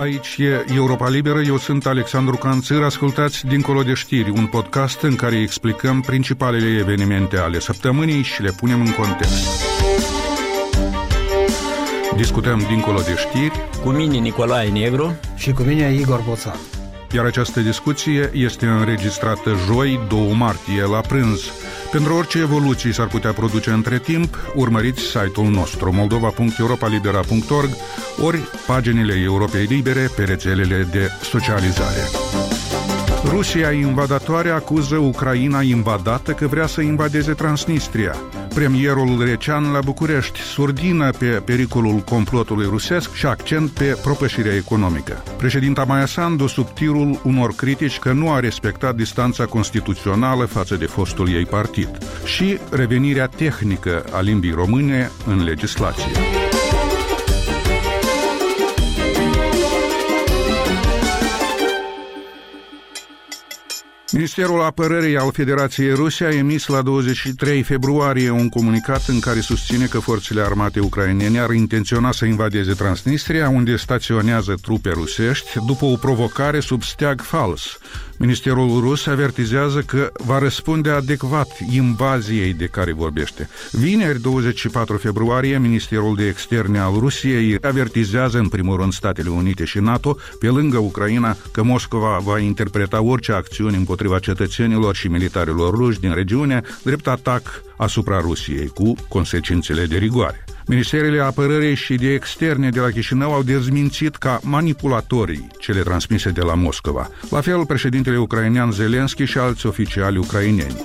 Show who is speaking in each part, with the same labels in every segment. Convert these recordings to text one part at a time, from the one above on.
Speaker 1: Aici e Europa Liberă, eu sunt Alexandru Canțir, ascultați Dincolo de știri, un podcast în care explicăm principalele evenimente ale săptămânii și le punem în context. Discutăm Dincolo de știri
Speaker 2: cu mine Nicolae Negru
Speaker 3: și cu mine Igor Boțan.
Speaker 1: Iar această discuție este înregistrată joi, 2 martie, la prânz. Pentru orice evoluții s-ar putea produce între timp, urmăriți site-ul nostru moldova.europalibera.org ori paginile Europei Libere pe rețelele de socializare. Rusia invadatoare acuză Ucraina invadată că vrea să invadeze Transnistria. Premierul Recean la București surdină pe pericolul complotului rusesc și accent pe propășirea economică. Președinta Maia Sandu sub tirul unor critici că nu a respectat distanța constituțională față de fostul ei partid și revenirea tehnică a limbii române în legislație. Ministerul Apărării al Federației Rusiei a emis la 23 februarie un comunicat în care susține că forțele armate ucrainene ar intenționa să invadeze Transnistria, unde staționează trupe rusești, după o provocare sub steag fals. Ministerul rus avertizează că va răspunde adecvat invaziei de care vorbește. Vineri, 24 februarie, Ministerul de Externe al Rusiei avertizează în primul rând Statele Unite și NATO, pe lângă Ucraina, că Moscova va interpreta orice acțiuni împotriva cetățenilor și militarilor ruși din regiune drept atac asupra Rusiei, cu consecințele de rigoare. Ministerele Apărării și de Externe de la Chișinău au dezmințit ca manipulatorii cele transmise de la Moscova. La fel, președintele ucrainean Zelenski și alți oficiali ucraineni.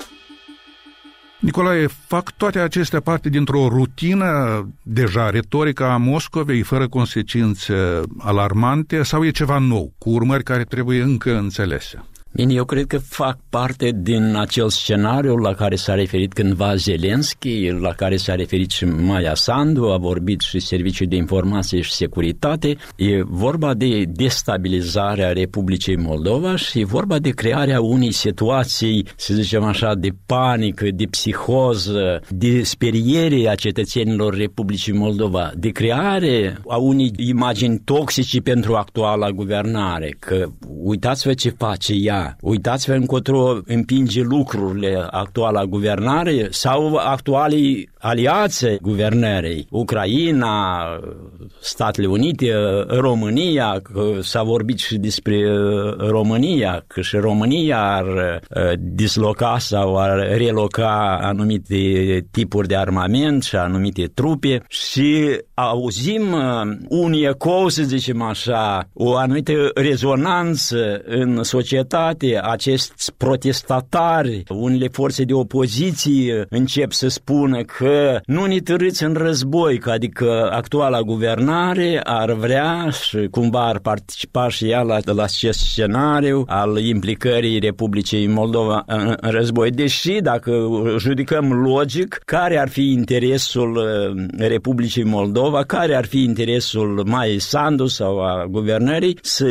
Speaker 1: Nicolae, fac toate acestea parte dintr-o rutină deja retorică a Moscovei, fără consecințe alarmante, sau e ceva nou, cu urmări care trebuie încă înțelese?
Speaker 2: Bine, eu cred că fac parte din acel scenariu la care s-a referit cândva Zelenski, la care s-a referit și Maia Sandu, a vorbit și Serviciul de Informație și Securitate. E vorba de destabilizarea Republicii Moldova și e vorba de crearea unei situații, să zicem așa, de panică, de psihoză, de speriere a cetățenilor Republicii Moldova, de creare a unei imagini toxice pentru actuala guvernare, că uitați-vă ce face ea, uitați-vă încotro împinge lucrurile actuala guvernare sau actualii aliațe guvernării, Ucraina, Statele Unite, România, că s-a vorbit și despre România, că și România ar disloca sau ar reloca anumite tipuri de armament și anumite trupe și auzim un ecou, să zicem așa, o anumită rezonanță în societate, acești protestatari, unele forțe de opoziție încep să spună că nu ne târâți în război, că adică actuala guvernare ar vrea și cumva ar participa și ea la acest scenariu al implicării Republicii Moldova în război. Deși, dacă judicăm logic, care ar fi interesul Republicii Moldova, care ar fi interesul Maiei Sandu sau a guvernării să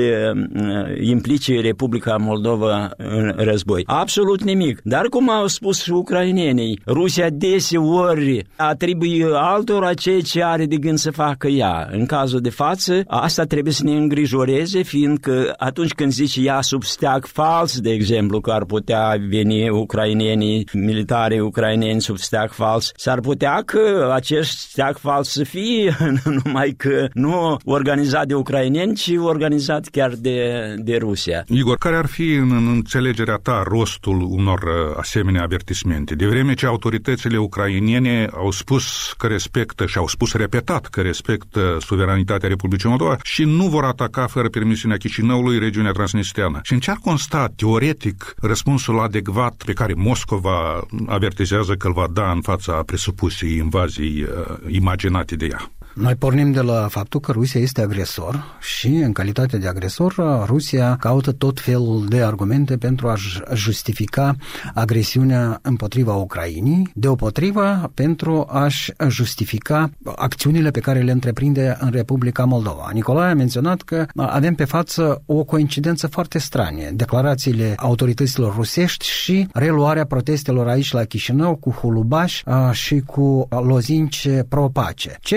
Speaker 2: implice Republica Moldova în război? Absolut nimic. Dar cum au spus și ucrainenii, Rusia deseori atribuie altora ceea ce are de gând să facă ea. În cazul de față, asta trebuie să ne îngrijoreze, fiindcă atunci când zice ea sub steag fals, de exemplu, că ar putea veni ucrainenii, militarii ucraineni sub steag fals, s-ar putea că acest steag fals să fie numai că nu organizat de ucraineni, ci organizat chiar de Rusia.
Speaker 1: Igor, care ar fi în înțelegerea ta rostul unor asemenea avertismente? De vreme ce autoritățile ucrainene au spus că respectă și au spus repetat că respectă suveranitatea Republicii Moldova și nu vor ataca fără permisiunea Chișinăului regiunea transnistreană. Și în ce ar consta teoretic răspunsul adecvat pe care Moscova avertizează că îl va da în fața presupusei invazii imaginate de ea?
Speaker 3: Noi pornim de la faptul că Rusia este agresor și, în calitate de agresor, Rusia caută tot felul de argumente pentru a-și justifica agresiunea împotriva Ucrainei, deopotrivă pentru a-și justifica acțiunile pe care le întreprinde în Republica Moldova. Nicolae a menționat că avem pe față o coincidență foarte stranie. Declarațiile autorităților rusești și reluarea protestelor aici la Chișinău cu hulubași și cu lozinci pro-pace. Ceea ce vedem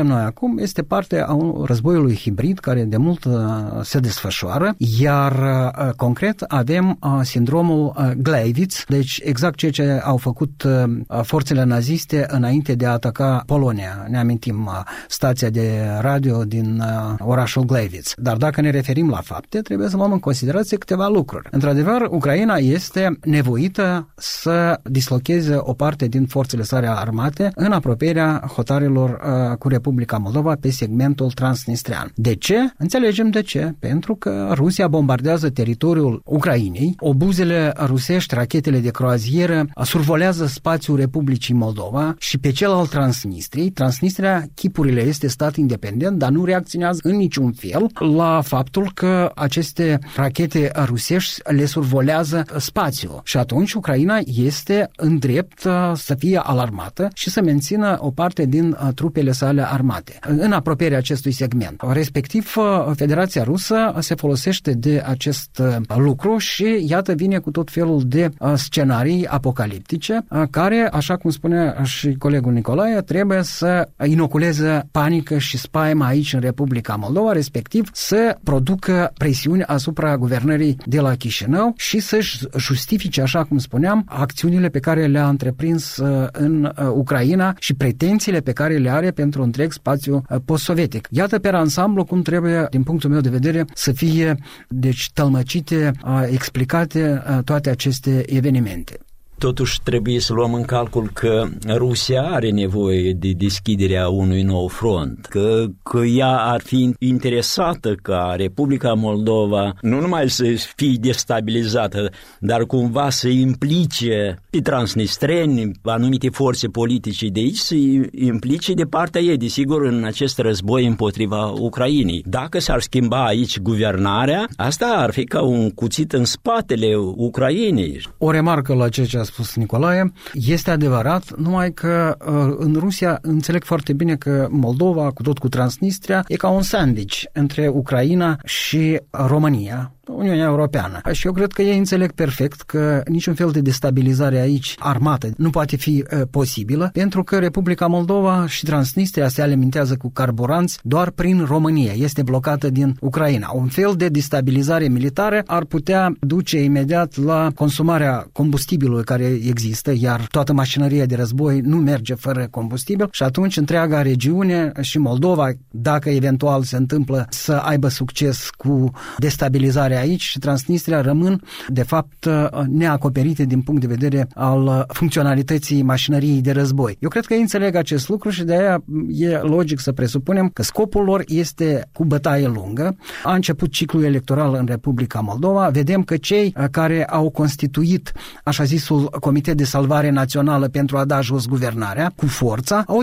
Speaker 3: noi acum este parte a războiului hibrid care de mult se desfășoară, iar concret avem sindromul Gleiwitz, deci exact ceea ce au făcut forțele naziste înainte de a ataca Polonia. Ne amintim stația de radio din orașul Gleiwitz. Dar dacă ne referim la fapte, trebuie să luăm în considerație câteva lucruri. Într-adevăr, Ucraina este nevoită să dislocheze o parte din forțele sale armate în apropierea hotarelor cu Republica Moldova pe segmentul transnistrian. De ce? Înțelegem de ce. Pentru că Rusia bombardează teritoriul Ucrainei, obuzele rusești, rachetele de croazieră survolează spațiul Republicii Moldova și pe cel al Transnistriei. Transnistria, chipurile, este stat independent, dar nu reacționează în niciun fel la faptul că aceste rachete rusești le survolează spațiul. Și atunci Ucraina este în drept să fie alarmată și să mențină o parte din trupele sale armate în apropierea acestui segment. Respectiv, Federația Rusă se folosește de acest lucru și iată vine cu tot felul de scenarii apocaliptice care, așa cum spunea și colegul Nicolae, trebuie să inoculeze panică și spaimă aici în Republica Moldova, respectiv să producă presiuni asupra guvernării de la Chișinău și să-și justifice, așa cum spuneam, acțiunile pe care le-a întreprins în Ucraina și pretențiile pe care le are pentru întreg spațiu post-sovietic. Iată pe ansamblu cum trebuie, din punctul meu de vedere, să fie deci tălmăcite, explicate toate aceste evenimente.
Speaker 2: Totuși trebuie să luăm în calcul că Rusia are nevoie de deschiderea unui nou front, că ea ar fi interesată ca Republica Moldova nu numai să fie destabilizată, dar cumva să implice pe transnistreni, anumite forțe politice de aici, să implice de partea ei, desigur, în acest război împotriva Ucrainei. Dacă s-ar schimba aici guvernarea, asta ar fi ca un cuțit în spatele Ucrainei.
Speaker 3: O remarcă la ceea ce a spus Nicolae, este adevărat, numai că în Rusia înțeleg foarte bine că Moldova, cu Transnistria, e ca un sandwich între Ucraina și România, Uniunea Europeană. Și eu cred că ei înțeleg perfect că niciun fel de destabilizare aici armată nu poate fi posibilă, pentru că Republica Moldova și Transnistria se alimentează cu carburanți doar prin România. Este blocată din Ucraina. Un fel de destabilizare militară ar putea duce imediat la consumarea combustibilului care există, iar toată mașinăria de război nu merge fără combustibil și atunci întreaga regiune și Moldova, dacă eventual se întâmplă să aibă succes cu destabilizarea aici și Transnistria rămân, de fapt, neacoperite din punct de vedere al funcționalității mașinăriei de război. Eu cred că ei înțeleg acest lucru și de aia e logic să presupunem că scopul lor este cu bătaie lungă. A început ciclul electoral în Republica Moldova. Vedem că cei care au constituit așa zisul Comitet de Salvare Națională pentru a da jos guvernarea cu forța, au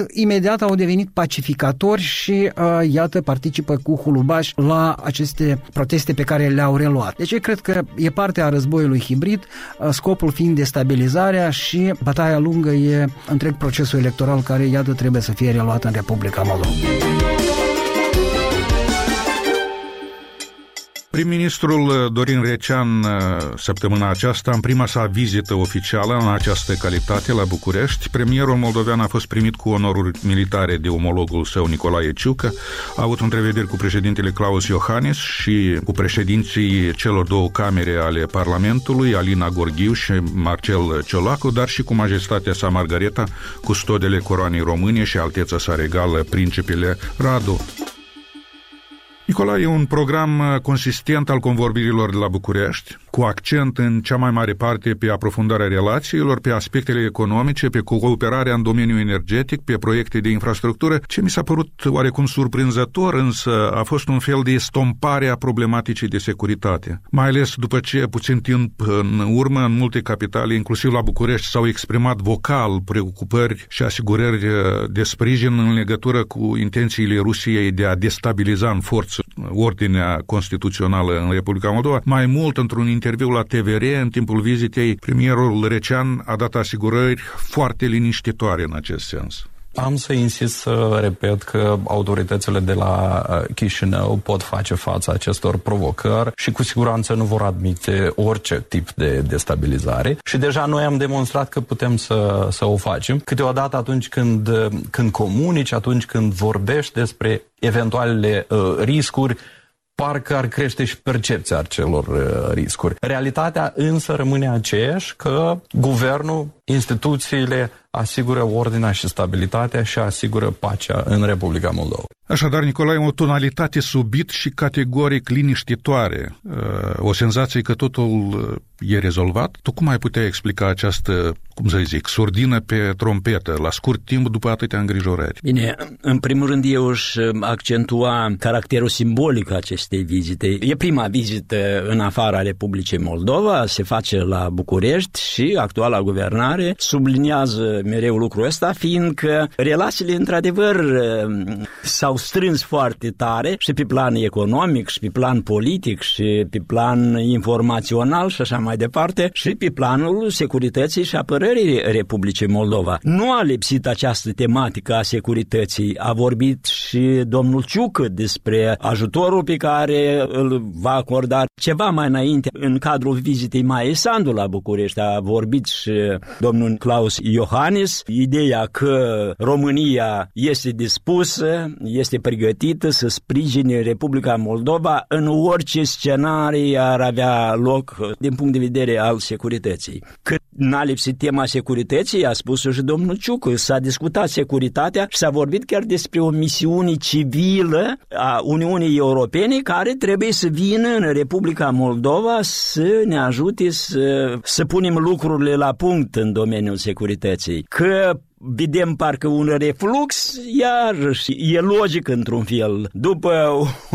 Speaker 3: devenit pacificatori și iată participă cu hulubaș la aceste proteste pe care le-au reluat. Deci eu cred că e parte a războiului hibrid, scopul fiind destabilizarea și bătaia lungă e întreg procesul electoral care, iată, trebuie să fie reluat în Republica Moldova.
Speaker 1: Prim-ministrul Dorin Recean, săptămâna aceasta, în prima sa vizită oficială în această calitate la București, premierul moldovean a fost primit cu onoruri militare de omologul său Nicolae Ciucă, a avut întrevederi cu președintele Klaus Iohannis și cu președinții celor două camere ale Parlamentului, Alina Gorghiu și Marcel Ciolacu, dar și cu majestatea sa Margareta, custodele coroanei române și alteța sa regală, principele Radu. Nicolae, e un program consistent al convorbirilor de la București, cu accent în cea mai mare parte pe aprofundarea relațiilor, pe aspectele economice, pe cooperarea în domeniul energetic, pe proiecte de infrastructură. Ce mi s-a părut oarecum surprinzător, însă, a fost un fel de estompare a problematicii de securitate. Mai ales după ce, puțin timp în urmă, în multe capitale, inclusiv la București, s-au exprimat vocal preocupări și asigurări de sprijin în legătură cu intențiile Rusiei de a destabiliza în forță ordinea constituțională în Republica Moldova. Mai mult, într-un interviu la TVR, în timpul vizitei, premierul Recean a dat asigurări foarte liniștitoare în acest sens.
Speaker 4: Am să insist să repet că autoritățile de la Chișinău pot face față acestor provocări și cu siguranță nu vor admite orice tip de destabilizare. Și deja noi am demonstrat că putem să o facem. Câteodată atunci când comunici, atunci când vorbești despre eventualele riscuri, parcă ar crește și percepția acelor riscuri. Realitatea însă rămâne aceeași, că guvernul, instituțiile asigură ordinea și stabilitatea și asigură pacea în Republica Moldova.
Speaker 1: Așadar, Nicolae, o tonalitate subit și categoric liniștitoare, o senzație că totul e rezolvat. Tu cum ai putea explica această, surdină pe trompetă, la scurt timp după atâtea îngrijorări?
Speaker 2: Bine, în primul rând eu își accentua caracterul simbolic acestei vizite. E prima vizită în afara Republicii Moldova, se face la București și actuala guvernare subliniază mereu lucrul ăsta, fiindcă relațiile într-adevăr s-au strâns foarte tare și pe plan economic, și pe plan politic, și pe plan informațional și așa mai departe, și pe planul securității și apărării Republicii Moldova. Nu a lipsit această tematică a securității. A vorbit și domnul Ciucă despre ajutorul pe care îl va acorda. Ceva mai înainte, în cadrul vizitei Maiei Sandu la București, a vorbit și domnul Klaus Iohannis, ideea că România este dispusă, este pregătită să sprijine Republica Moldova în orice scenarii ar avea loc din punct de vedere al securității. Cât n-a lipsit tema securității, a spus-o și domnul Ciucă, s-a discutat securitatea și s-a vorbit chiar despre o misiune civilă a Uniunii Europene care trebuie să vină în Republica Moldova să ne ajute să punem lucrurile la punct în domeniul securității. Că vedem parcă un reflux, iarăși e logic într-un fel. După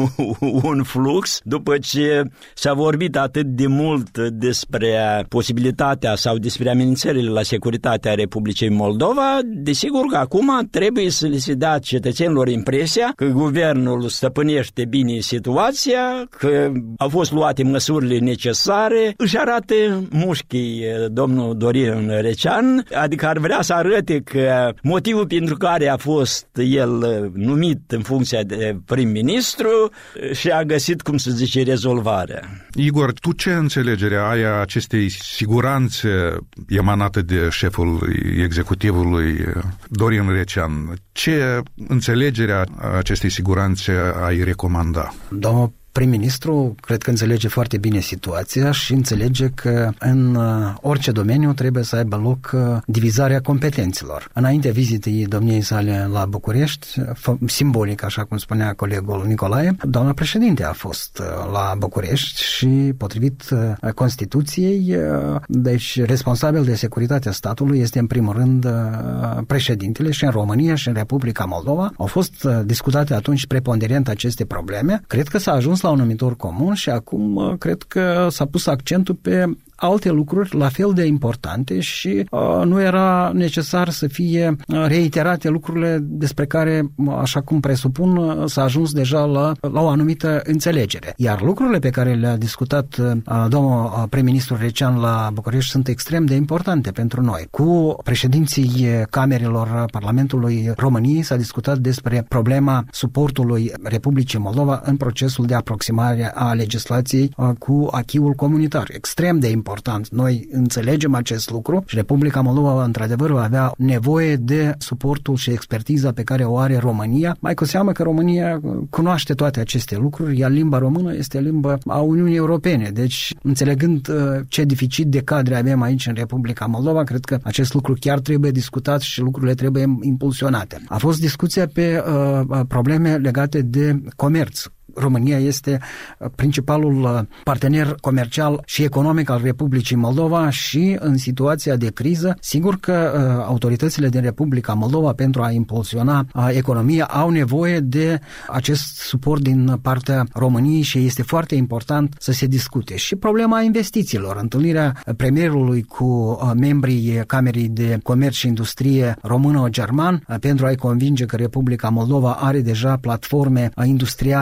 Speaker 2: un flux, după ce s-a vorbit atât de mult despre posibilitatea sau despre amenințările la securitatea Republicii Moldova, desigur că acum trebuie să le se dea cetățenilor impresia că guvernul stăpânește bine situația, că au fost luate măsurile necesare. Își arată mușchii domnul Dorin Recean, adică ar vrea să arate că motivul pentru care a fost el numit în funcția de prim-ministru și a găsit, cum să zice, rezolvarea.
Speaker 1: Igor, tu ce înțelegere ai a acestei siguranțe emanate de șeful executivului Dorin Recean? Ce înțelegere a acestei siguranțe ai recomanda?
Speaker 3: Domnul prim-ministru cred că înțelege foarte bine situația și înțelege că în orice domeniu trebuie să aibă loc divizarea competențelor. Înainte vizitei domniei sale la București, simbolic, așa cum spunea colegul Nicolae, doamna președinte a fost la București și, potrivit Constituției, deci responsabil de securitatea statului este în primul rând președintele și în România și în Republica Moldova. Au fost discutate atunci preponderent aceste probleme. Cred că s-a ajuns la un numitor comun și acum cred că s-a pus accentul pe alte lucruri la fel de importante și nu era necesar să fie reiterate lucrurile despre care, așa cum presupun, s-a ajuns deja la o anumită înțelegere. Iar lucrurile pe care le-a discutat domnul prim-ministru Recean la București sunt extrem de importante pentru noi. Cu președinții camerelor Parlamentului României s-a discutat despre problema suportului Republicii Moldova în procesul de aproximare a legislației cu acquis-ul comunitar. Extrem de important. Noi înțelegem acest lucru și Republica Moldova într-adevăr va avea nevoie de suportul și expertiza pe care o are România, mai cu seamă că România cunoaște toate aceste lucruri, iar limba română este limba a Uniunii Europene. Deci, înțelegând ce deficit de cadre avem aici în Republica Moldova, cred că acest lucru chiar trebuie discutat și lucrurile trebuie impulsionate. A fost discuția pe probleme legate de comerț. România este principalul partener comercial și economic al Republicii Moldova și în situația de criză, sigur că autoritățile din Republica Moldova pentru a impulsiona economia au nevoie de acest suport din partea României și este foarte important să se discute. Și problema investițiilor, întâlnirea premierului cu membrii Camerei de Comerț și Industrie română-german pentru a-i convinge că Republica Moldova are deja platforme industriale aproape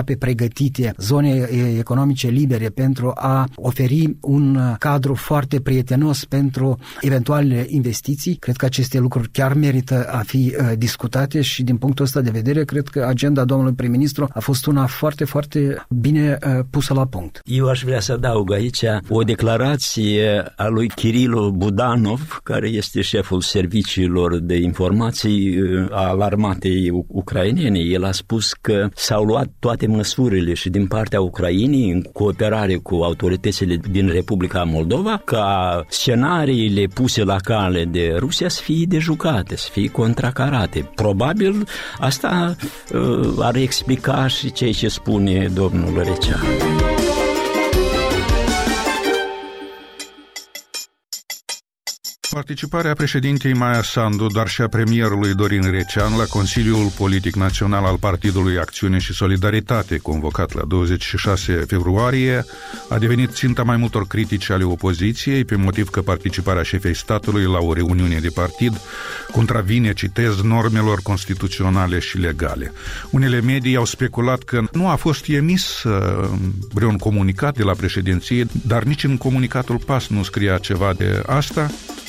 Speaker 3: aproape pregătite, zone economice libere pentru a oferi un cadru foarte prietenos pentru eventuale investiții. Cred că aceste lucruri chiar merită a fi discutate și din punctul ăsta de vedere cred că agenda domnului prim-ministru a fost una foarte, foarte bine pusă la punct.
Speaker 2: Eu aș vrea să adaug aici o declarație a lui Kirilo Budanov, care este șeful serviciilor de informații al armatei ucrainene. El a spus că s-au luat toate măsurile și din partea Ucrainei, în cooperare cu autoritățile din Republica Moldova, ca scenariile puse la cale de Rusia să fie dejucate, să fie contracarate. Probabil asta ar explica și ceea ce spune domnul Recean.
Speaker 1: Participarea președintei Maia Sandu, dar și a premierului Dorin Recean la Consiliul Politic Național al Partidului Acțiune și Solidaritate, convocat la 26 februarie, a devenit ținta mai multor critici ale opoziției, pe motiv că participarea șefei statului la o reuniune de partid contravine, citez, normelor constituționale și legale. Unele medii au speculat că nu a fost emis vreun comunicat de la președinție, dar nici în comunicatul PAS nu scria ceva de asta.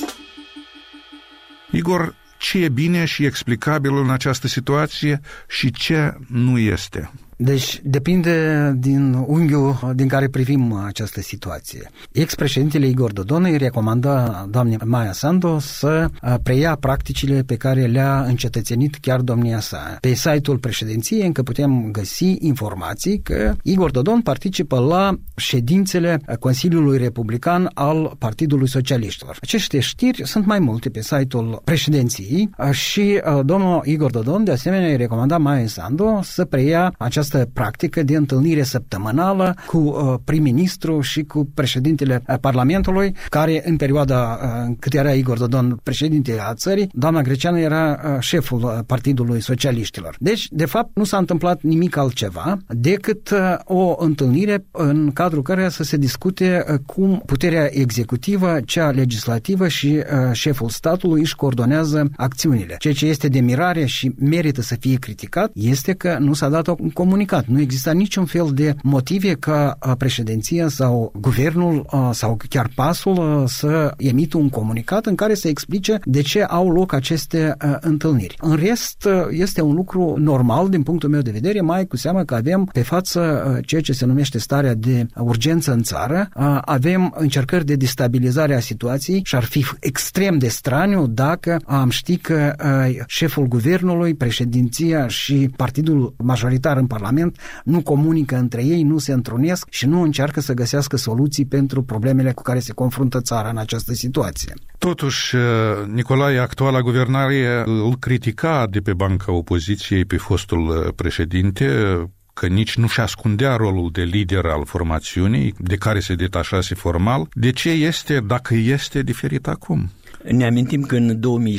Speaker 1: Igor, ce e bine și explicabil în această situație și ce nu este?
Speaker 3: Deci depinde din unghiul din care privim această situație. Ex-președintele Igor Dodon îi recomanda doamnei Maia Sandu să preia practicile pe care le-a încetățenit chiar domnia sa. Pe site-ul președinției încă putem găsi informații că Igor Dodon participă la ședințele Consiliului Republican al Partidului Socialiștilor. Aceste știri sunt mai multe pe site-ul președinției și domnul Igor Dodon de asemenea îi recomanda Maia Sandu să preia această practică de întâlnire săptămânală cu prim-ministru și cu președintele Parlamentului, care în perioada cât era Igor Dodon președinte a țării, doamna Greceanu era șeful Partidului Socialiștilor. Deci, de fapt, nu s-a întâmplat nimic altceva decât o întâlnire în cadrul căreia să se discute cum puterea executivă, cea legislativă și șeful statului își coordonează acțiunile. Ceea ce este de mirare și merită să fie criticat este că nu s-a dat un comunicat. Nu exista niciun fel de motive ca președinția sau guvernul sau chiar PAS-ul să emită un comunicat în care să explice de ce au loc aceste întâlniri. În rest, este un lucru normal din punctul meu de vedere, mai cu seamă că avem pe față ceea ce se numește starea de urgență în țară, avem încercări de destabilizare a situației și ar fi extrem de straniu dacă am ști că șeful guvernului, președinția și partidul majoritar în Parlament nu comunică între ei, nu se întrunesc și nu încearcă să găsească soluții pentru problemele cu care se confruntă țara în această situație.
Speaker 1: Totuși, Nicolae, actuala guvernare îl critica de pe banca opoziției pe fostul președinte, că nici nu-și ascundea rolul de lider al formațiunii, de care se detașase formal. De ce este, dacă este, diferit acum?
Speaker 2: Ne amintim că în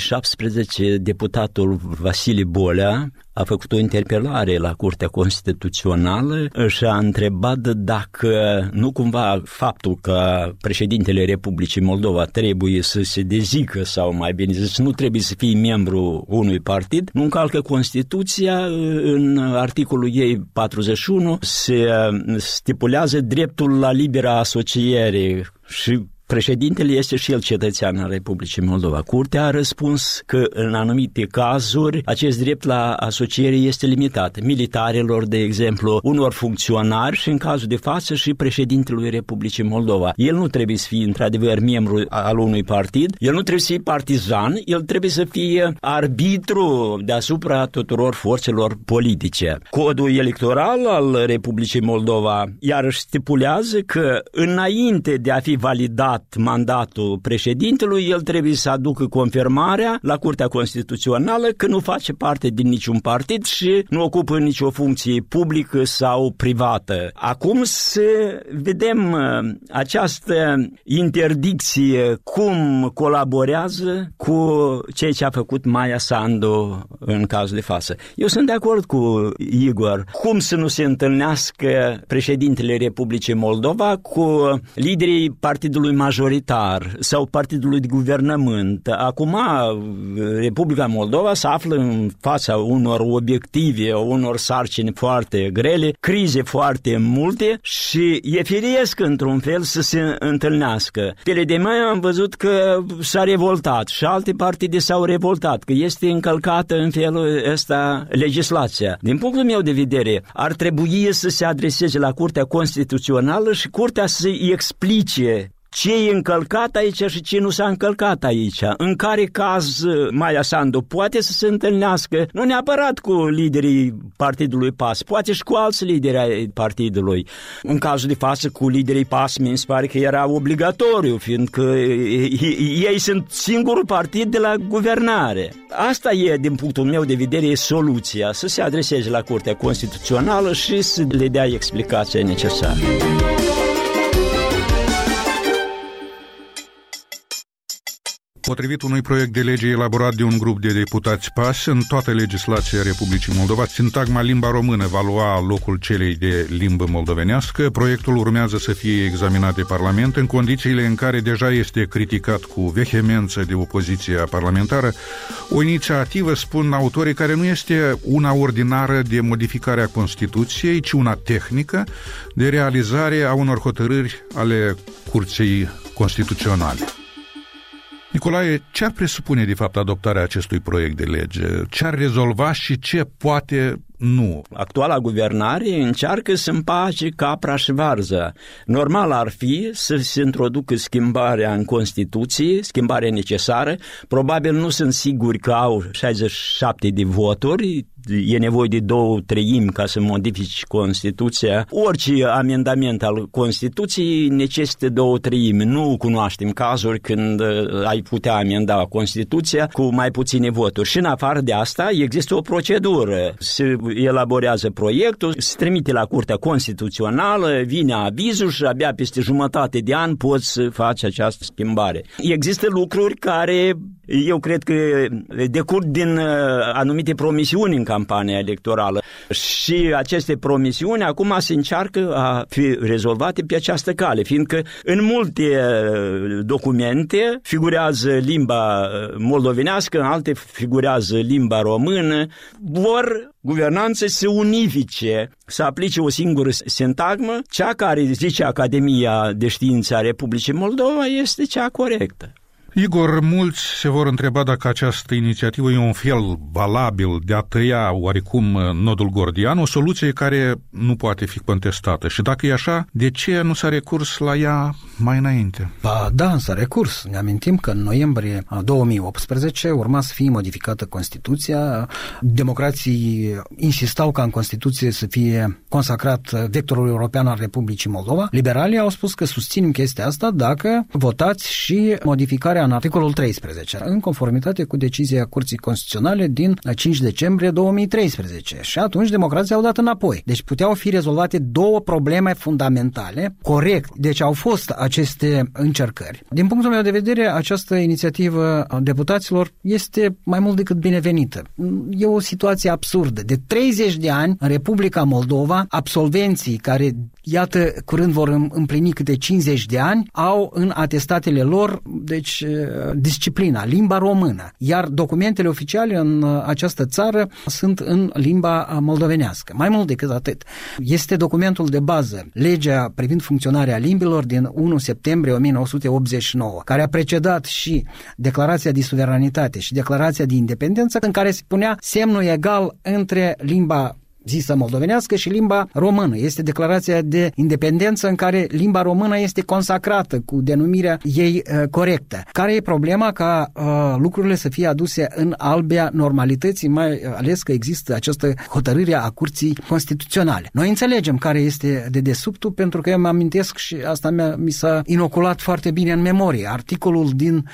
Speaker 2: 2017 deputatul Vasile Bolea a făcut o interpelare la Curtea Constituțională și a întrebat dacă nu cumva faptul că președintele Republicii Moldova trebuie să se dezică sau mai bine zis nu trebuie să fie membru unui partid, nu încalcă Constituția. În articolul ei 41 se stipulează dreptul la libera asociere și președintele este și el cetățean al Republicii Moldova. Curtea a răspuns că în anumite cazuri acest drept la asociere este limitat. Militarilor, de exemplu, unor funcționari și în cazul de față și președintelui Republicii Moldova. El nu trebuie să fie într-adevăr membru al unui partid, el nu trebuie să fie partizan, el trebuie să fie arbitru deasupra tuturor forțelor politice. Codul electoral al Republicii Moldova iarăși stipulează că înainte de a fi validat mandatul președintelui, el trebuie să aducă confirmarea la Curtea Constituțională că nu face parte din niciun partid și nu ocupă nicio funcție publică sau privată. Acum să vedem această interdicție cum colaborează cu ceea ce a făcut Maia Sandu în cazul de față. Eu sunt de acord cu Igor. Cum să nu se întâlnească președintele Republicii Moldova cu liderii Partidului majoritar sau partidului de guvernământ. Acum Republica Moldova se află în fața unor obiective, unor sarcini foarte grele, crize foarte multe și e firesc într-un fel să se întâlnească. Pe de mai am văzut că s-a revoltat și alte partide s-au revoltat, că este încălcată în felul ăsta legislația. Din punctul meu de vedere, ar trebui să se adreseze la Curtea Constituțională și Curtea să-i explice ce e încălcat aici și ce nu s-a încălcat aici. În care caz Maia Sandu poate să se întâlnească, nu neapărat cu liderii partidului PAS, poate și cu alți lideri ai partidului. În cazul de față, cu liderii PAS, mi se pare că era obligatoriu, fiindcă ei sunt singurul partid de la guvernare. Asta e, din punctul meu de vedere, soluția, să se adreseze la Curtea Constituțională și să le dea explicația necesară.
Speaker 1: Potrivit unui proiect de lege elaborat de un grup de deputați PAS, în toată legislația Republicii Moldova, sintagma limba română va lua locul celei de limbă moldovenească. Proiectul urmează să fie examinat de Parlament în condițiile în care deja este criticat cu vehemență de opoziția parlamentară. O inițiativă, spun autorii, care nu este una ordinară de modificare a Constituției, ci una tehnică de realizare a unor hotărâri ale Curții Constituționale. Nicolae, ce ar presupune de fapt adoptarea acestui proiect de lege? Ce ar rezolva și ce poate nu?
Speaker 2: Actuala guvernare încearcă să împace capra și varza. Normal ar fi să se introducă schimbarea în Constituție, schimbarea necesară. Probabil nu sunt siguri că au 67 de voturi, e nevoie de 2/3 ca să modifici Constituția. Orice amendament al Constituției necesită 2/3. Nu cunoaștem cazuri când ai putea amenda Constituția cu mai puține voturi. Și în afară de asta există o procedură. Se elaborează proiectul, se trimite la Curtea Constituțională, vine avizul și abia peste jumătate de an poți să faci această schimbare. Există lucruri care eu cred că decurg din anumite promisiuni în campania electorală și aceste promisiuni acum se încearcă a fi rezolvate pe această cale, fiindcă în multe documente figurează limba moldovenească, în alte figurează limba română. Vor guvernanțe să unifice, să aplice o singură sintagmă, cea care, zice Academia de Științe a Republicii Moldova, este cea corectă.
Speaker 1: Igor, mulți se vor întreba dacă această inițiativă e un fel valabil de a tăia oarecum nodul gordian, o soluție care nu poate fi contestată. Și dacă e așa, de ce nu s-a recurs la ea mai înainte?
Speaker 3: Ba da, s-a recurs. Ne amintim că în noiembrie 2018 urma să fie modificată Constituția. Democrații insistau ca în Constituție să fie consacrat vectorul european al Republicii Moldova. Liberalii au spus că susținem chestia asta dacă votați și modificarea în articolul 13, în conformitate cu decizia Curții Constituționale din 5 decembrie 2013. Și atunci democrații au dat înapoi. Deci puteau fi rezolvate două probleme fundamentale, corect. Deci au fost aceste încercări. Din punctul meu de vedere, această inițiativă a deputaților este mai mult decât binevenită. E o situație absurdă. De 30 de ani, în Republica Moldova, absolvenții care, iată, curând vor împlini câte 50 de ani, au în atestatele lor, deci, disciplina, limba română. Iar documentele oficiale în această țară sunt în limba moldovenească. Mai mult decât atât. Este documentul de bază, legea privind funcționarea limbilor din 1 septembrie 1989, care a precedat și declarația de suveranitate și declarația de independență, în care se punea semnul egal între limba zisă moldovenească și limba română. Este declarația de independență în care limba română este consacrată cu denumirea ei corectă. Care e problema? Ca lucrurile să fie aduse în albia normalității, mai ales că există această hotărâre a Curții Constituționale. Noi înțelegem care este dedesubtul, pentru că eu mă amintesc și asta mi s-a inoculat foarte bine în memorie. Articolul din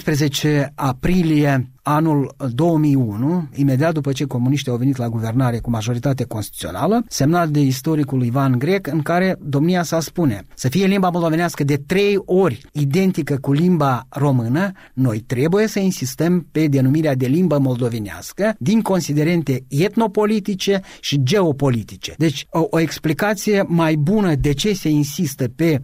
Speaker 3: 13 aprilie anul 2001, imediat după ce comuniștii au venit la guvernare cu majoritate constituțională, semnat de istoricul Ivan Grec, în care domnia sa spune: să fie limba moldovenească de 3 ori identică cu limba română, noi trebuie să insistăm pe denumirea de limbă moldovenească din considerente etnopolitice și geopolitice. Deci, o explicație mai bună de ce se insistă pe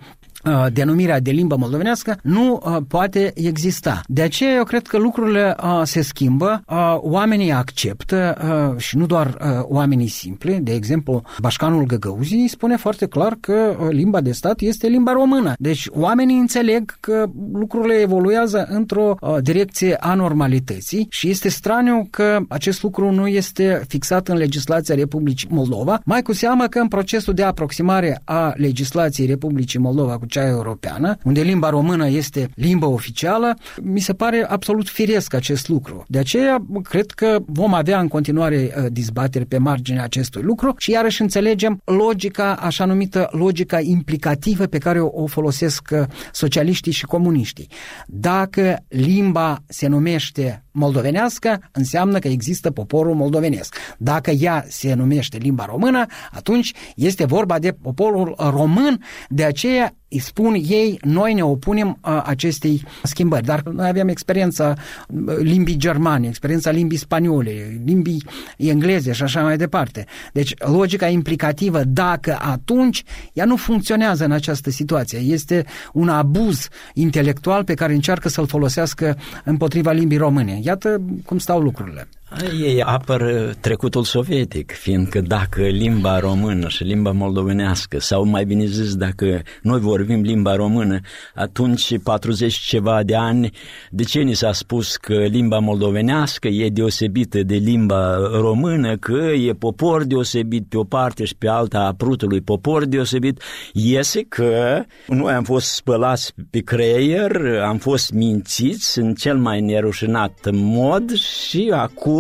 Speaker 3: denumirea de limbă moldovenească nu poate exista. De aceea eu cred că lucrurile se schimbă, oamenii acceptă și nu doar oamenii simpli. De exemplu, Bașcanul Găgăuzii spune foarte clar că limba de stat este limba română. Deci oamenii înțeleg că lucrurile evoluează într-o direcție a normalității și este straniu că acest lucru nu este fixat în legislația Republicii Moldova, mai cu seamă că în procesul de aproximare a legislației Republicii Moldova cu cea europeană, unde limba română este limba oficială, mi se pare absolut firesc acest lucru. De aceea, cred că vom avea în continuare dezbateri pe marginea acestui lucru și iarăși înțelegem logica, așa numită logica implicativă pe care o folosesc socialiștii și comuniștii. Dacă limba se numește moldovenească, înseamnă că există poporul moldovenesc. Dacă ea se numește limba română, atunci este vorba de poporul român, de aceea îi spun ei, noi ne opunem acestei schimbări. Dar noi avem experiența limbii germane, experiența limbii spaniole, limbii engleze și așa mai departe. Deci logica implicativă, dacă atunci, ea nu funcționează în această situație. Este un abuz intelectual pe care încearcă să-l folosească împotriva limbii române. Iată cum stau lucrurile.
Speaker 2: Ei apără trecutul sovietic, fiindcă dacă limba română și limba moldovenească, sau mai bine zis, dacă noi vorbim limba română, atunci 40 ceva de ani, decenii s-a spus că limba moldovenească e deosebită de limba română, că e popor deosebit pe o parte și pe alta a prutului popor deosebit. Iese că noi am fost spălați pe creier, am fost mințiți în cel mai nerușinat mod și acum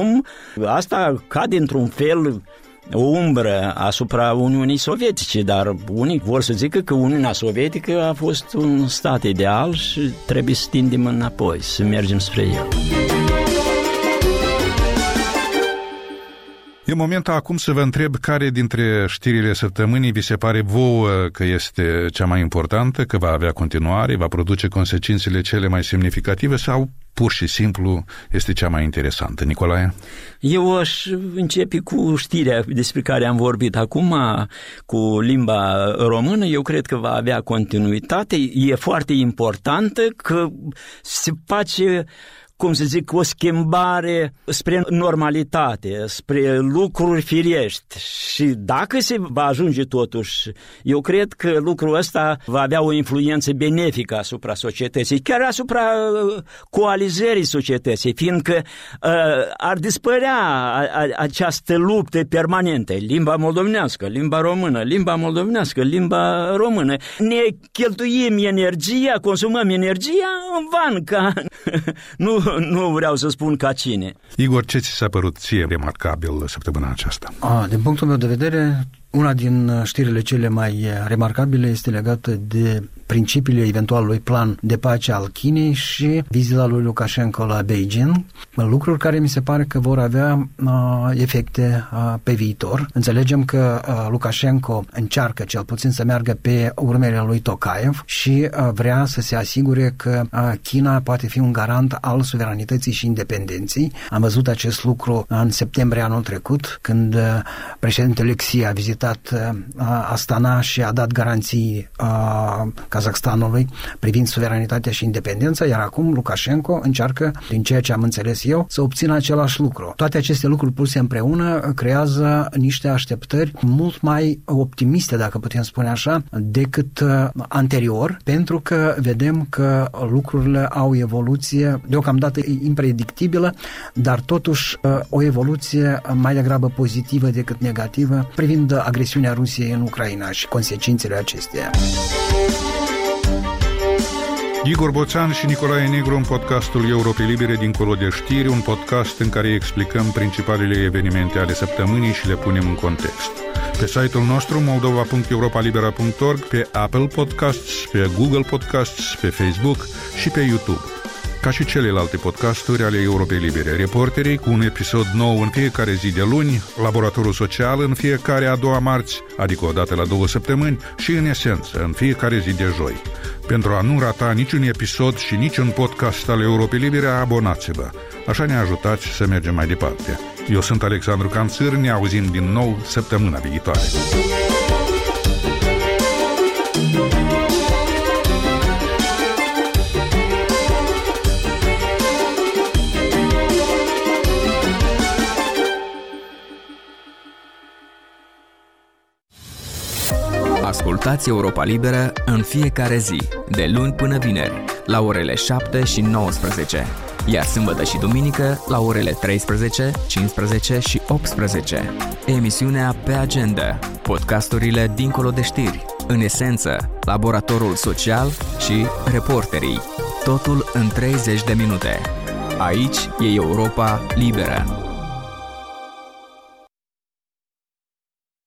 Speaker 2: asta cade într-un fel o umbră asupra Uniunii Sovietice, dar unii vor să zică că Uniunea Sovietică a fost un stat ideal și trebuie să tindem înapoi, să mergem spre el.
Speaker 1: E momentul acum să vă întreb care dintre știrile săptămânii vi se pare vouă că este cea mai importantă, că va avea continuare, va produce consecințele cele mai semnificative sau pur și simplu este cea mai interesantă. Nicolae?
Speaker 2: Eu aș începe cu știrea despre care am vorbit acum, cu limba română. Eu cred că va avea continuitate. E foarte importantă că se face, cum să zic, o schimbare spre normalitate, spre lucruri firești. Și dacă se va ajunge totuși, eu cred că lucrul ăsta va avea o influență benefică asupra societății, chiar asupra coalizării societății, fiindcă ar dispărea această luptă permanentă, limba moldovenească, limba română, limba moldovenească, limba română. Ne cheltuim energia, consumăm energia în van, ca nu vreau să spun ca cine.
Speaker 1: Igor, ce ți s-a părut ție remarcabil săptămâna aceasta?
Speaker 3: Din punctul meu de vedere, una din știrile cele mai remarcabile este legată de principiile eventualului plan de pace al Chinei și vizita lui Lukashenko la Beijing, lucruri care mi se pare că vor avea efecte pe viitor. Înțelegem că Lukashenko încearcă cel puțin să meargă pe urmele lui Tokayev și vrea să se asigure că China poate fi un garant al suveranității și independenței. Am văzut acest lucru în septembrie anul trecut, când președintele Xi a vizitat Astana și a dat garanții Kazahstanului privind suveranitatea și independența, iar acum Lukashenko încearcă, din ceea ce am înțeles eu, să obțină același lucru. Toate aceste lucruri puse împreună creează niște așteptări mult mai optimiste, dacă putem spune așa, decât anterior, pentru că vedem că lucrurile au evoluție deocamdată impredictibilă, dar totuși o evoluție mai degrabă pozitivă decât negativă privind agresiunea Rusiei în Ucraina și consecințele acesteia.
Speaker 1: Igor Boțan și Nicolae Negru în podcastul Europei Libere dincolo de știri, un podcast în care explicăm principalele evenimente ale săptămânii și le punem în context. Pe site-ul nostru moldova.europalibera.org, pe Apple Podcasts, pe Google Podcasts, pe Facebook și pe YouTube. Ca și celelalte podcasturi ale Europei Libere, Reporterii cu un episod nou în fiecare zi de luni, Laboratorul Social în fiecare a doua marți, adică o dată la 2 săptămâni, și în esență în fiecare zi de joi. Pentru a nu rata niciun episod și niciun podcast al Europei Libere, abonați-vă. Așa ne ajutați să mergem mai departe. Eu sunt Alexandru Canțâr, ne auzim din nou săptămâna viitoare.
Speaker 5: Ascultați Europa Liberă în fiecare zi, de luni până vineri, la orele 7 și 19, iar sâmbătă și duminică la orele 13, 15 și 18. Emisiunea Pe Agenda, podcasturile dincolo de știri, în esență, laboratorul social și reporterii. Totul în 30 de minute. Aici e Europa Liberă.